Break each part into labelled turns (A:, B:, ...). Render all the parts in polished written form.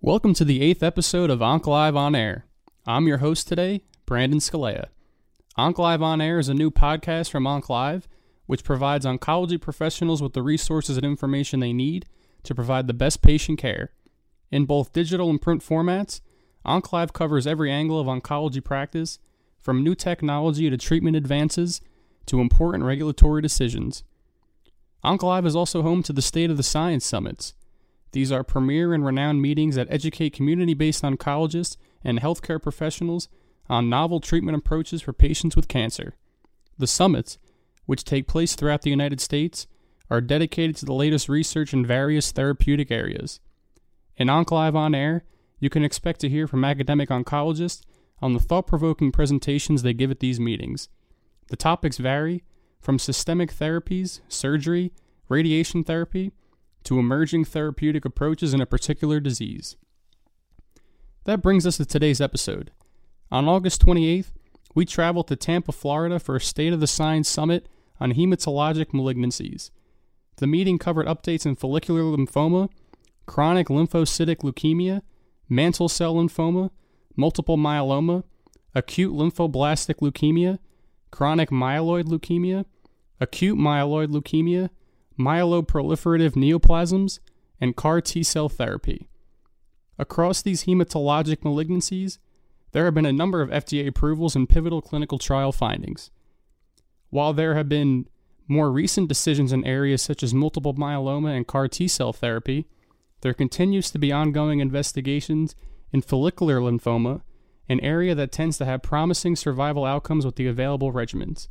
A: Welcome to the 8th episode of OncLive On Air. I'm your host today, Brandon Scalea. OncLive On Air is a new podcast from OncLive, which provides oncology professionals with the resources and information they need to provide the best patient care. In both digital and print formats, OncLive covers every angle of oncology practice, from new technology to treatment advances to important regulatory decisions. OncLive is also home to the State of the Science Summits. These are premier and renowned meetings that educate community-based oncologists and healthcare professionals on novel treatment approaches for patients with cancer. The summits, which take place throughout the United States, are dedicated to the latest research in various therapeutic areas. In OncLive On Air, you can expect to hear from academic oncologists on the thought-provoking presentations they give at these meetings. The topics vary from systemic therapies, surgery, radiation therapy, to emerging therapeutic approaches in a particular disease. That brings us to today's episode. On August 28th, we traveled to Tampa, Florida for a State of the Science Summit on hematologic malignancies. The meeting covered updates in follicular lymphoma, chronic lymphocytic leukemia, mantle cell lymphoma, multiple myeloma, acute lymphoblastic leukemia, chronic myeloid leukemia, acute myeloid leukemia, myeloproliferative neoplasms, and CAR T-cell therapy. Across these hematologic malignancies, there have been a number of FDA approvals and pivotal clinical trial findings. While there have been more recent decisions in areas such as multiple myeloma and CAR T-cell therapy, there continues to be ongoing investigations in follicular lymphoma, an area that tends to have promising survival outcomes with the available regimens.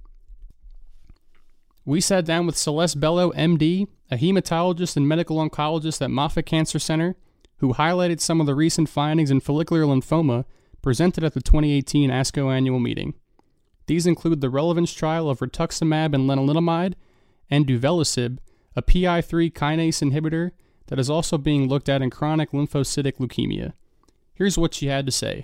A: We sat down with Celeste Bello, MD, a hematologist and medical oncologist at Moffitt Cancer Center, who highlighted some of the recent findings in follicular lymphoma presented at the 2018 ASCO annual meeting. These include the relevance trial of rituximab and lenalidomide, and duvelisib, a PI3 kinase inhibitor that is also being looked at in chronic lymphocytic leukemia. Here's what she had to say.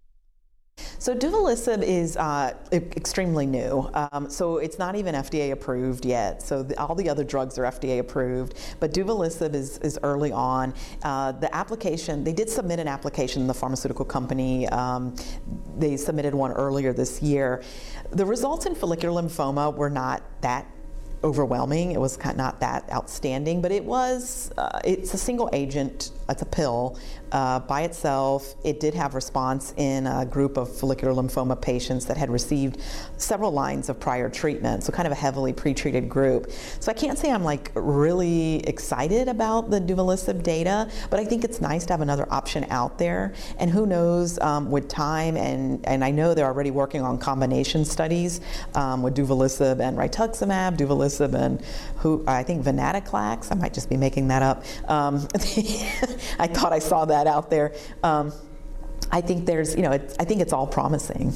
B: So duvelisib is extremely new. So it's not even FDA approved yet. So all the other drugs are FDA approved, but duvelisib is early on. The application, they did submit an application, the pharmaceutical company. They submitted one earlier this year. The results in follicular lymphoma were not that overwhelming. It was not that outstanding, but it's a single agent. It's a pill by itself. It did have response in a group of follicular lymphoma patients that had received several lines of prior treatment, so kind of a heavily pretreated group. So I can't say I'm really excited about the duvelisib data, but I think it's nice to have another option out there. And who knows, with time, and I know they're already working on combination studies with duvelisib and rituximab, duvelisib and I think venetoclax. I might just be making that up. I thought I saw that out there. I think I think it's all promising.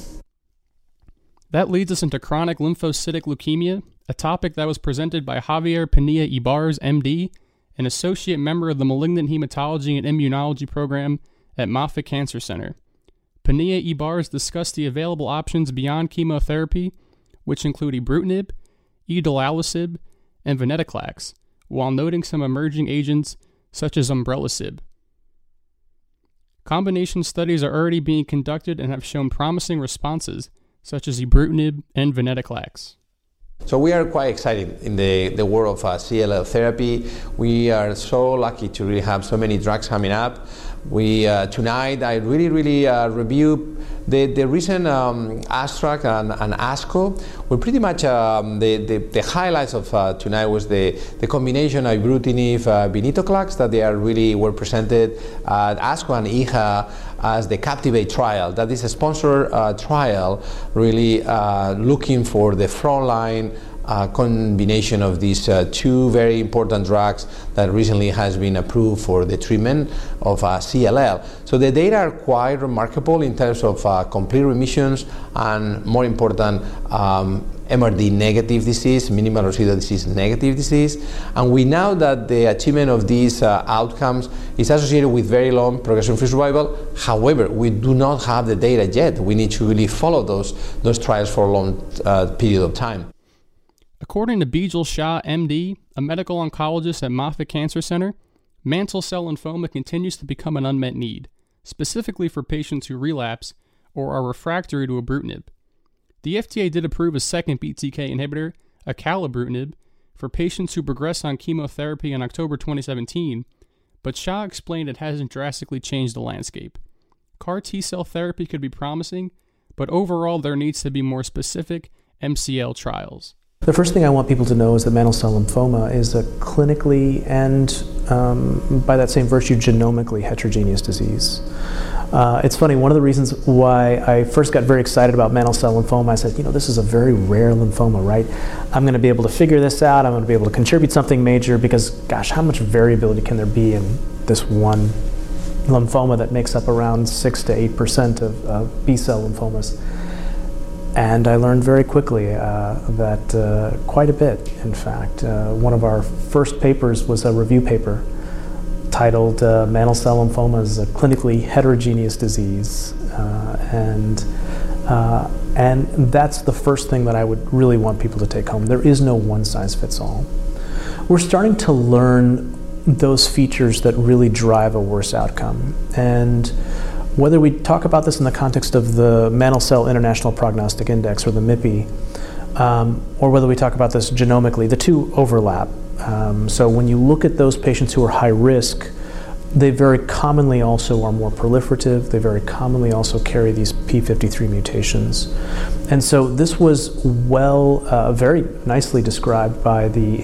A: That leads us into chronic lymphocytic leukemia, a topic that was presented by Javier Pinilla-Ibarz, MD, an associate member of the Malignant Hematology and Immunology program at Moffitt Cancer Center. Pinilla-Ibarz discussed the available options beyond chemotherapy, which include ibrutinib, idelalisib, and venetoclax, while noting some emerging agents such as umbralisib. Combination studies are already being conducted and have shown promising responses, such as ibrutinib and venetoclax.
C: So we are quite excited in the world of CLL therapy. We are so lucky to really have so many drugs coming up. Tonight I really review the recent abstract and ASCO. Well, pretty much the highlights of tonight was the combination of ibrutinib, venetoclax that were presented at ASCO and EHA as the Captivate trial. That is a sponsored trial really looking for the frontline combination of these two very important drugs that recently has been approved for the treatment of CLL. So the data are quite remarkable in terms of complete remissions and, more important, MRD negative disease, minimal residual disease negative disease. And we know that the achievement of these outcomes is associated with very long progression-free survival. However, we do not have the data yet. We need to really follow those trials for a long period of time.
A: According to Bijal Shah, MD, a medical oncologist at Moffitt Cancer Center, mantle cell lymphoma continues to become an unmet need, specifically for patients who relapse or are refractory to ibrutinib. The FDA did approve a second BTK inhibitor, acalabrutinib, for patients who progress on chemotherapy in October 2017, but Shah explained it hasn't drastically changed the landscape. CAR T-cell therapy could be promising, but overall there needs to be more specific MCL trials.
D: The first thing I want people to know is that mantle cell lymphoma is a clinically and, by that same virtue, genomically heterogeneous disease. It's funny, one of the reasons why I first got very excited about mantle cell lymphoma, I said, this is a very rare lymphoma, right? I'm going to be able to figure this out, I'm going to be able to contribute something major because, gosh, how much variability can there be in this one lymphoma that makes up around 6 to 8% of B-cell lymphomas? And I learned very quickly that quite a bit, in fact. One of our first papers was a review paper titled Mantle Cell Lymphoma is a Clinically Heterogeneous Disease. And that's the first thing that I would really want people to take home. There is no one-size-fits-all. We're starting to learn those features that really drive a worse outcome. And whether we talk about this in the context of the Mantle Cell International Prognostic Index, or the MIPI, or whether we talk about this genomically, the two overlap. So when you look at those patients who are high risk, they very commonly also are more proliferative. They very commonly also carry these P53 mutations. And so this was very nicely described by the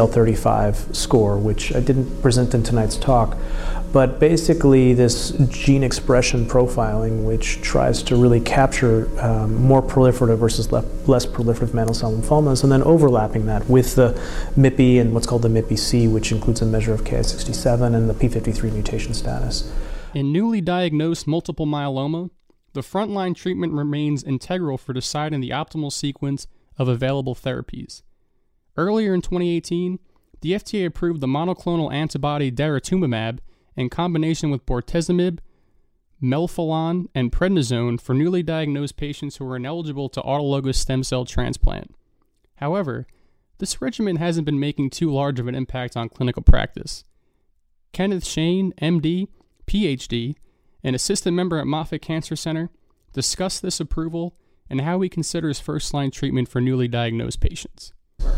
D: MCL35 score, which I didn't present in tonight's talk. But basically this gene expression profiling, which tries to really capture more proliferative versus less proliferative mantle cell lymphomas, and then overlapping that with the MIPI and what's called the MIPI-C, which includes a measure of Ki-67 and the P53 mutation status.
A: In newly diagnosed multiple myeloma, the frontline treatment remains integral for deciding the optimal sequence of available therapies. Earlier in 2018, the FDA approved the monoclonal antibody daratumumab in combination with bortezomib, melphalan, and prednisone for newly diagnosed patients who are ineligible to autologous stem cell transplant. However, this regimen hasn't been making too large of an impact on clinical practice. Kenneth Shane, MD, PhD, an assistant member at Moffitt Cancer Center, discussed this approval and how he considers first-line treatment for newly diagnosed patients.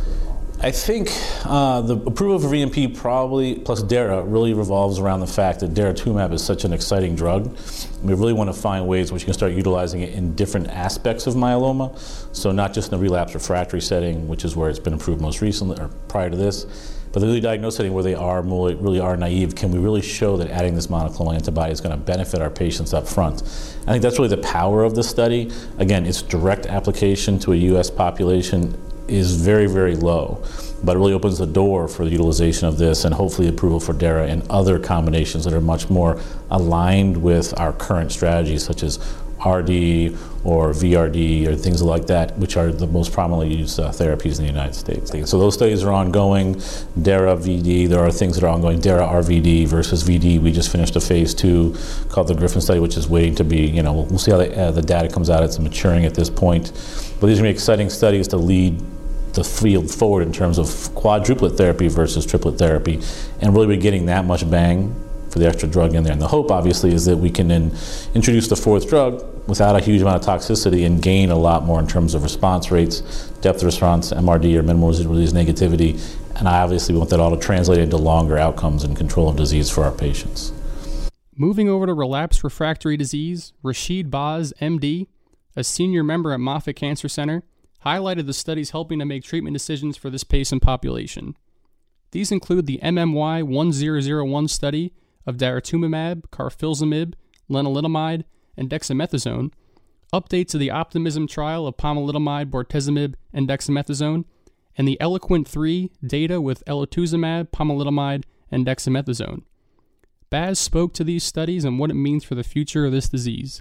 E: I think the approval for VMP probably, plus DARA, really revolves around the fact that daratumumab is such an exciting drug. We really want to find ways in which you can start utilizing it in different aspects of myeloma. So not just in the relapse refractory setting, which is where it's been approved most recently, or prior to this, but the newly diagnosed setting where they really are naive. Can we really show that adding this monoclonal antibody is going to benefit our patients up front? I think that's really the power of this study. Again, its direct application to a U.S. population is very, very low, but it really opens the door for the utilization of this and hopefully approval for DARA and other combinations that are much more aligned with our current strategies, such as RD or VRD or things like that, which are the most prominently used therapies in the United States. So those studies are ongoing. DARA VD, there are things that are ongoing. DARA RVD versus VD. We just finished a phase 2 called the Griffin study, which is waiting to be, we'll see how the data comes out. It's maturing at this point. But these are going to be exciting studies to lead the field forward in terms of quadruplet therapy versus triplet therapy, and really we're getting that much bang for the extra drug in there. And the hope, obviously, is that we can then introduce the fourth drug without a huge amount of toxicity and gain a lot more in terms of response rates, depth of response, MRD, or minimal residual disease negativity. And obviously we want that all to translate into longer outcomes and control of disease for our patients.
A: Moving over to relapsed refractory disease, Rashid Baz, MD, a senior member at Moffitt Cancer Center, highlighted the studies helping to make treatment decisions for this patient population. These include the MMY 1001 study of daratumumab, carfilzomib, lenalidomide, and dexamethasone, updates to the Optimism trial of pomalidomide, bortezomib, and dexamethasone, and the Eloquent 3 data with elotuzumab, pomalidomide, and dexamethasone. Baz spoke to these studies and what it means for the future of this disease.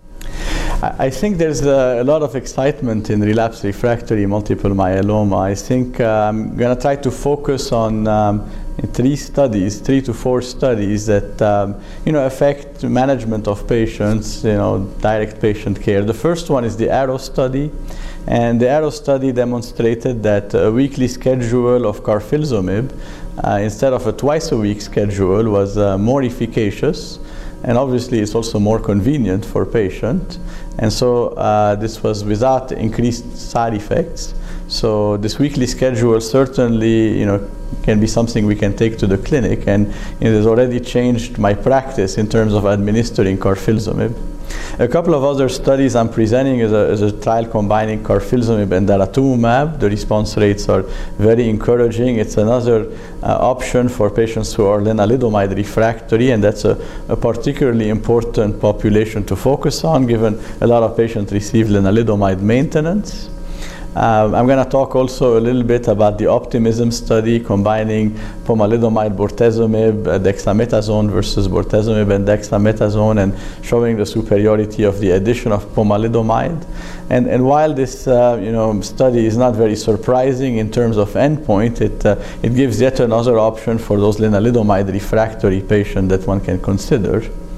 F: I think there's a lot of excitement in relapsed refractory multiple myeloma. I think I'm going to try to focus on 3 to 4 studies that affect management of patients, direct patient care. The first one is the ARROW study, and the ARROW study demonstrated that a weekly schedule of carfilzomib instead of a twice-a-week schedule was more efficacious, and obviously it's also more convenient for patient. And so this was without increased side effects. So this weekly schedule certainly, can be something we can take to the clinic, and it has already changed my practice in terms of administering carfilzomib. A couple of other studies I'm presenting is a trial combining carfilzomib and daratumumab. The response rates are very encouraging. It's another option for patients who are lenalidomide refractory, and that's a particularly important population to focus on, given a lot of patients receive lenalidomide maintenance. I'm going to talk also a little bit about the OPTIMISM study combining pomalidomide, bortezomib, dexamethasone versus bortezomib and dexamethasone, and showing the superiority of the addition of pomalidomide. And while this study is not very surprising in terms of endpoint, it gives yet another option for those lenalidomide refractory patients that one can consider.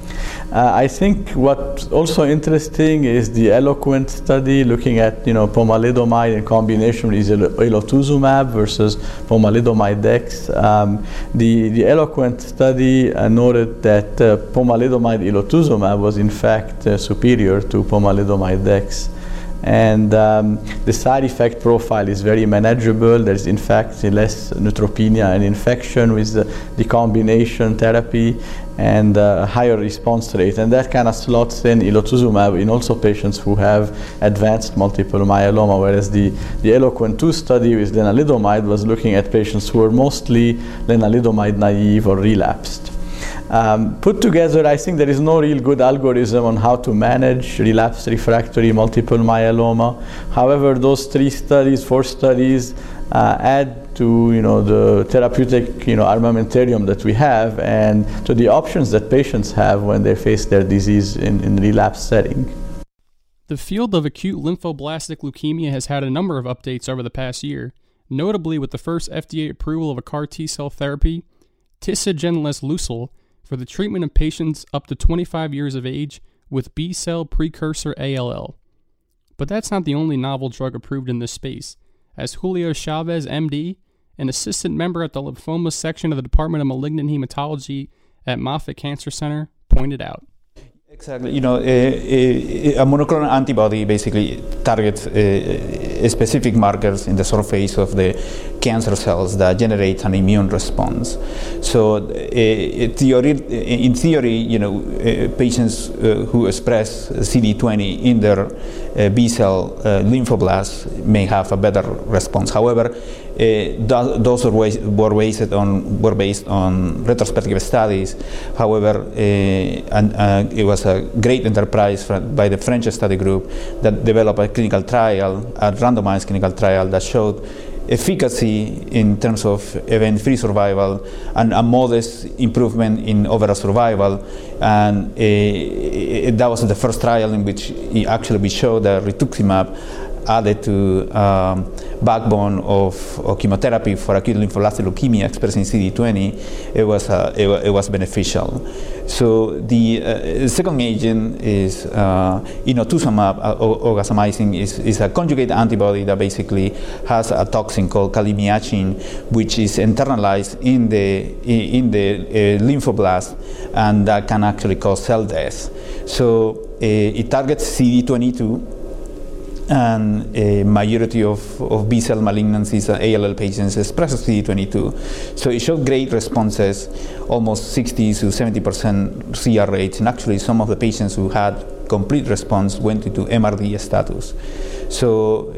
F: I think what's also interesting is the ELOQUENT study looking at pomalidomide in combination with elotuzumab versus pomalidomide dex. The ELOQUENT study noted that pomalidomide elotuzumab was in fact superior to pomalidomide dex. And the side effect profile is very manageable. There's in fact less neutropenia and infection with the combination therapy, and a higher response rate. And that kind of slots in elotuzumab in also patients who have advanced multiple myeloma, whereas the ELOQUENT-2 study with lenalidomide was looking at patients who were mostly lenalidomide naive or relapsed. Put together, I think there is no real good algorithm on how to manage relapsed refractory multiple myeloma. However, those 4 studies add to the therapeutic armamentarium that we have, and to the options that patients have when they face their disease in relapse setting.
A: The field of acute lymphoblastic leukemia has had a number of updates over the past year, notably with the first FDA approval of a CAR T-cell therapy, tisagenlecleucel, for the treatment of patients up to 25 years of age with B-cell precursor ALL. But that's not the only novel drug approved in this space, as Julio Chavez, MD, an assistant member at the lymphoma section of the Department of Malignant Hematology at Moffitt Cancer Center, pointed out.
G: Exactly. A monoclonal antibody basically targets specific markers in the surface of the cancer cells that generate an immune response. So, in theory, patients who express CD20 in their B-cell lymphoblasts may have a better response. However, those were based on retrospective studies. However, it was a great enterprise by the French study group that developed a clinical trial, a randomized clinical trial that showed efficacy in terms of event-free survival and a modest improvement in overall survival. And that was the first trial in which we showed that rituximab added to backbone of chemotherapy for acute lymphoblastic leukemia expressing CD20, it was beneficial. So the second agent is inotuzumab ogasamicin is a conjugate antibody that basically has a toxin called kalimiacin, which is internalized in the lymphoblast, and that can actually cause cell death. So it targets CD22. And a majority of B-cell malignancies and ALL patients express CD22. So it showed great responses, almost 60 to 70% CR rates, and actually some of the patients who had complete response went into MRD status. So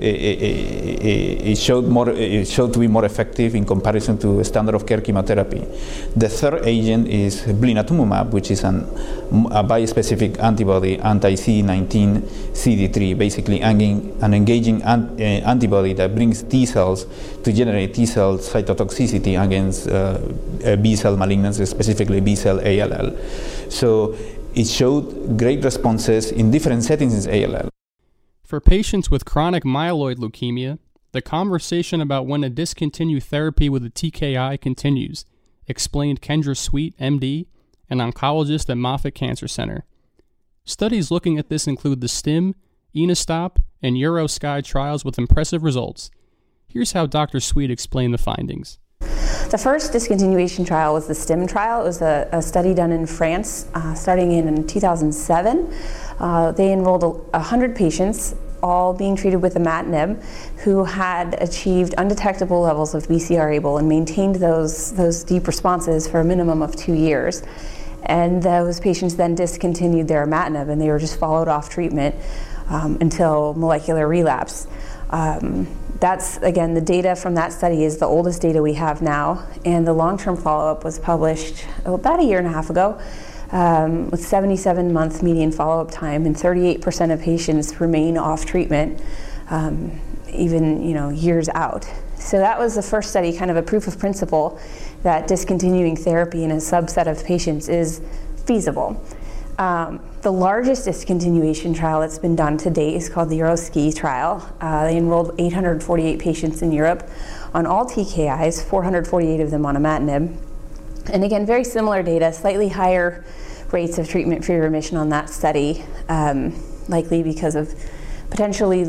G: it showed to be more effective in comparison to standard of care chemotherapy. The third agent is blinatumomab, which is a bispecific antibody, anti-CD19, CD3, basically an engaging antibody that brings T cells to generate T cell cytotoxicity against B-cell malignancies, specifically B-cell ALL. So it showed great responses in different settings in ALL.
A: For patients with chronic myeloid leukemia, the conversation about when to discontinue therapy with a TKI continues, explained Kendra Sweet, MD, an oncologist at Moffitt Cancer Center. Studies looking at this include the STIM, ENOSTOP, and EuroSky trials with impressive results. Here's how Dr. Sweet explained the findings.
H: The first discontinuation trial was the STIM trial. It was a study done in France starting in 2007. They enrolled 100 patients, all being treated with imatinib, who had achieved undetectable levels of BCR-ABL and maintained those deep responses for a minimum of 2 years. And those patients then discontinued their imatinib, and they were just followed off treatment until molecular relapse. That's, again, the data from that study is the oldest data we have now, and the long-term follow-up was published about a year and a half ago with 77-month median follow-up time, and 38% of patients remain off treatment even years out. So that was the first study, kind of a proof of principle that discontinuing therapy in a subset of patients is feasible. The largest discontinuation trial that's been done to date is called the EuroSki trial. They enrolled 848 patients in Europe on all TKIs, 448 of them on imatinib. And again, very similar data, slightly higher rates of treatment-free remission on that study, likely because of potentially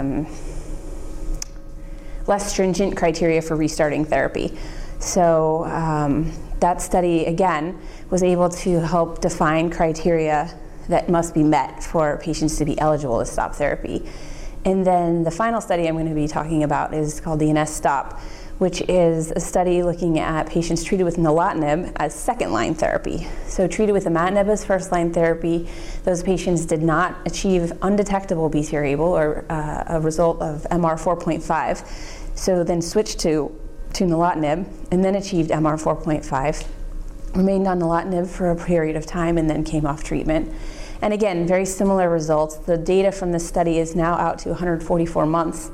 H: less stringent criteria for restarting therapy. So that study, again, was able to help define criteria that must be met for patients to be eligible to stop therapy. And then the final study I'm going to be talking about is called the INEST-STOP, which is a study looking at patients treated with nilotinib as second-line therapy. So treated with imatinib as first-line therapy, those patients did not achieve undetectable BCR-ABL or a result of MR 4.5, so then switched to nilotinib and then achieved MR 4.5, remained on nilotinib for a period of time and then came off treatment. And again, very similar results. The data from this study is now out to 144 months.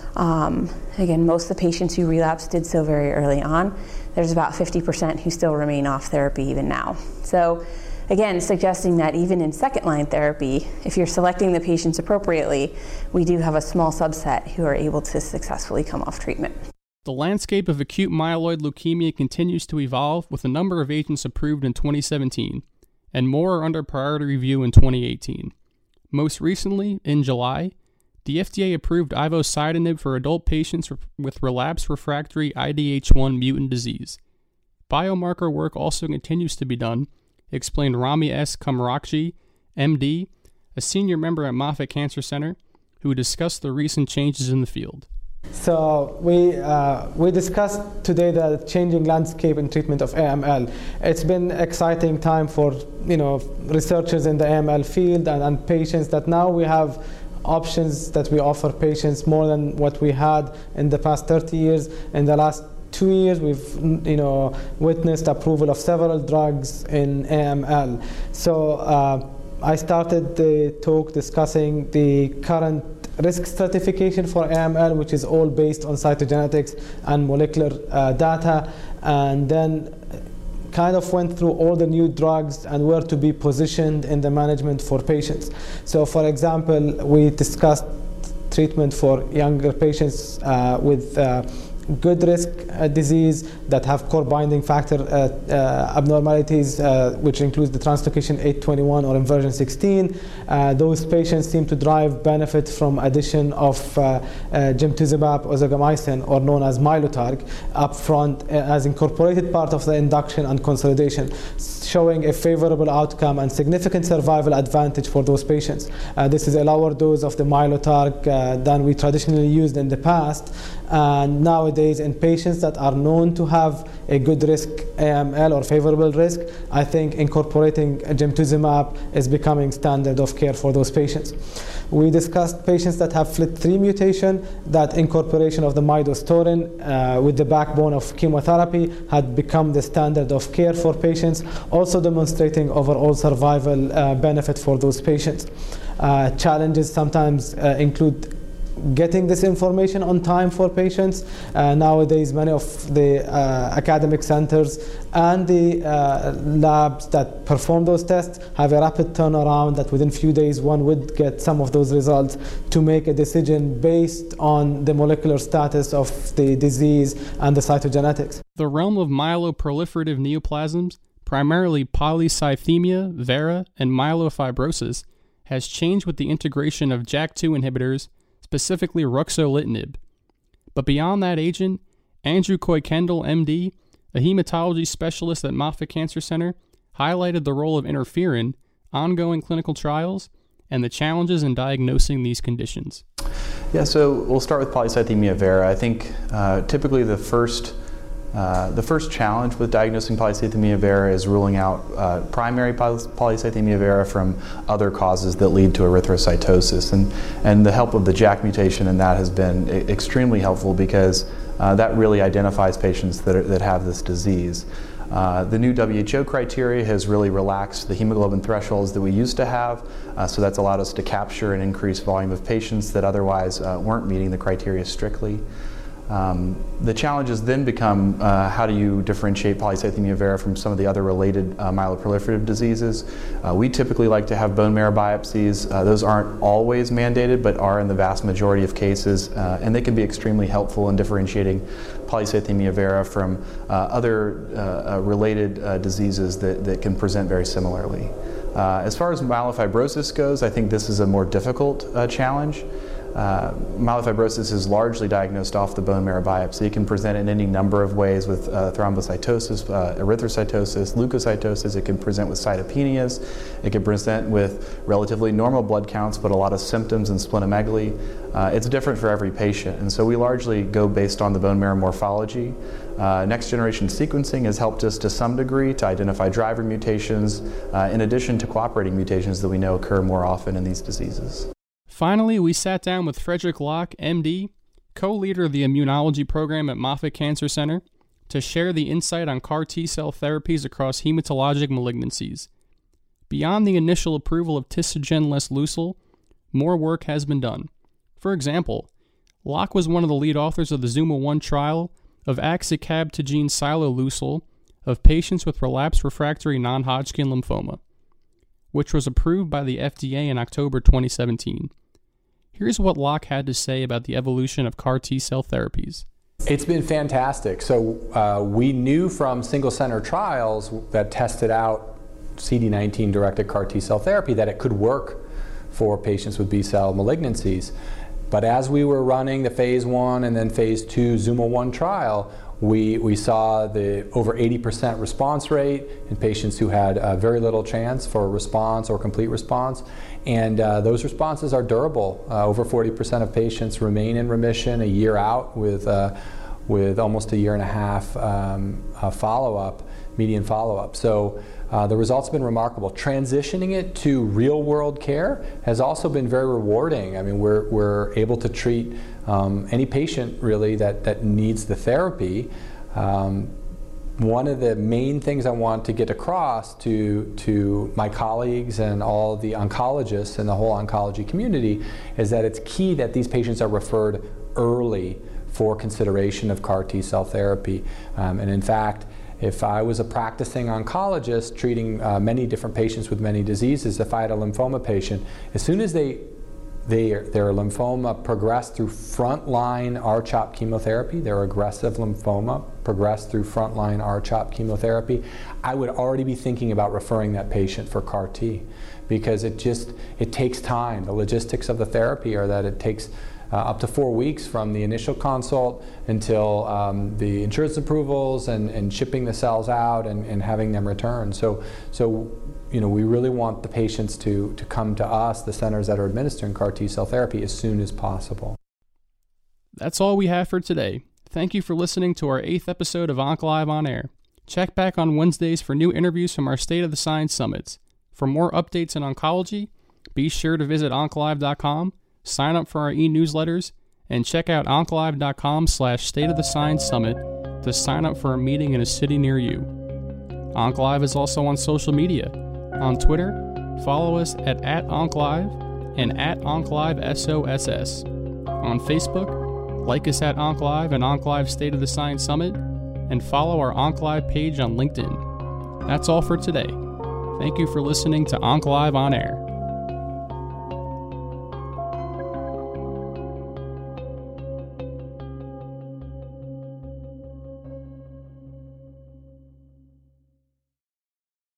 H: Again, most of the patients who relapsed did so very early on. There's about 50% who still remain off therapy even now. So again, suggesting that even in second-line therapy, if you're selecting the patients appropriately, we do have a small subset who are able to successfully come off treatment.
A: The landscape of acute myeloid leukemia continues to evolve, with a number of agents approved in 2017, and more are under priority review in 2018. Most recently, in July, the FDA approved ivosidenib for adult patients with relapsed refractory IDH1 mutant disease. Biomarker work also continues to be done, explained Rami S. Kamarakji, MD, a senior member at Moffitt Cancer Center, who discussed the recent changes in the field.
I: So we discussed today the changing landscape in treatment of AML. It's been an exciting time for researchers in the AML field and patients, that now we have options that we offer patients more than what we had in the past 30 years. In the last 2 years, we've witnessed approval of several drugs in AML. So I started the talk discussing the current risk stratification for AML, which is all based on cytogenetics and molecular data, and then kind of went through all the new drugs and where to be positioned in the management for patients. So for example, we discussed treatment for younger patients with good risk disease that have core binding factor abnormalities, which includes the translocation 821 or inversion 16. Those patients seem to derive benefit from addition of gemtuzumab ozogamicin, or known as Mylotarg, upfront as incorporated part of the induction and consolidation, showing a favorable outcome and significant survival advantage for those patients. This is a lower dose of the Mylotarg than we traditionally used in the past. And nowadays, in patients that are known to have a good risk AML or favorable risk, I think incorporating gemtuzumab is becoming standard of care for those patients. We discussed patients that have FLT3 mutation, that incorporation of the midostaurin with the backbone of chemotherapy had become the standard of care for patients, also demonstrating overall survival benefit for those patients. Challenges sometimes include getting this information on time for patients. Nowadays, many of the academic centers and the labs that perform those tests have a rapid turnaround, that within a few days one would get some of those results to make a decision based on the molecular status of the disease and the cytogenetics.
A: The realm of myeloproliferative neoplasms, primarily polycythemia vera and myelofibrosis, has changed with the integration of JAK2 inhibitors, specifically ruxolitinib. But beyond that agent, Andrew Kuykendall, MD, a hematology specialist at Moffitt Cancer Center, highlighted the role of interferon, ongoing clinical trials, and the challenges in diagnosing these conditions.
J: Yeah, so we'll start with polycythemia vera. I think typically the first challenge with diagnosing polycythemia vera is ruling out primary polycythemia vera from other causes that lead to erythrocytosis. And the help of the JAK mutation in that has been extremely helpful because that really identifies patients that have this disease. The new WHO criteria has really relaxed the hemoglobin thresholds that we used to have, so that's allowed us to capture an increased volume of patients that otherwise weren't meeting the criteria strictly. The challenges then become how do you differentiate polycythemia vera from some of the other related myeloproliferative diseases. We typically like to have bone marrow biopsies. Those aren't always mandated, but are in the vast majority of cases, and they can be extremely helpful in differentiating polycythemia vera from other related diseases that can present very similarly. As far as myelofibrosis goes, I think this is a more difficult challenge. Myelofibrosis is largely diagnosed off the bone marrow biopsy. It can present in any number of ways with thrombocytosis, erythrocytosis, leukocytosis. It can present with cytopenias. It can present with relatively normal blood counts, but a lot of symptoms and splenomegaly. It's different for every patient, and so we largely go based on the bone marrow morphology. Next generation sequencing has helped us to some degree to identify driver mutations, in addition to cooperating mutations that we know occur more often in these diseases.
A: Finally, we sat down with Frederick Locke, MD, co-leader of the immunology program at Moffitt Cancer Center, to share the insight on CAR T-cell therapies across hematologic malignancies. Beyond the initial approval of tisagenlecleucel, more work has been done. For example, Locke was one of the lead authors of the ZUMA-1 trial of axicabtagene ciloleucel of patients with relapsed refractory non-Hodgkin lymphoma, which was approved by the FDA in October 2017. Here's what Locke had to say about the evolution of CAR T-cell therapies.
K: It's been fantastic. So we knew from single-center trials that tested out CD19-directed CAR T-cell therapy that it could work for patients with B-cell malignancies. But as we were running the phase 1 and then phase 2 ZUMA-1 trial, we saw the over 80% response rate in patients who had very little chance for a response or complete response. And those responses are durable. Over 40% of patients remain in remission a year out with almost a year and a half follow-up, median follow-up. So the results have been remarkable. Transitioning it to real-world care has also been very rewarding. I mean, we're able to treat any patient really that needs the therapy. One of the main things I want to get across to my colleagues and all the oncologists and the whole oncology community is that it's key that these patients are referred early for consideration of CAR T-cell therapy. And in fact, if I was a practicing oncologist treating many different patients with many diseases, if I had a lymphoma patient, as soon as their lymphoma progressed through frontline R-CHOP chemotherapy, their aggressive lymphoma progressed through frontline R-CHOP chemotherapy, I would already be thinking about referring that patient for CAR T, because it takes time. The logistics of the therapy are that it takes up to 4 weeks from the initial consult until the insurance approvals and shipping the cells out and having them returned. So you know, we really want the patients to come to us, the centers that are administering CAR T-cell therapy, as soon as possible.
A: That's all we have for today. Thank you for listening to our 8th episode of OncLive On Air. Check back on Wednesdays for new interviews from our State of the Science Summits. For more updates in oncology, be sure to visit OncLive.com, sign up for our e-newsletters, and check out OncLive.com/State of the Science Summit to sign up for a meeting in a city near you. OncLive is also on social media. On Twitter, follow us at @OncLive and @OncLiveSOSS. On Facebook, like us at OncLive and OncLive State of the Science Summit, and follow our OncLive page on LinkedIn. That's all for today. Thank you for listening to OncLive On Air.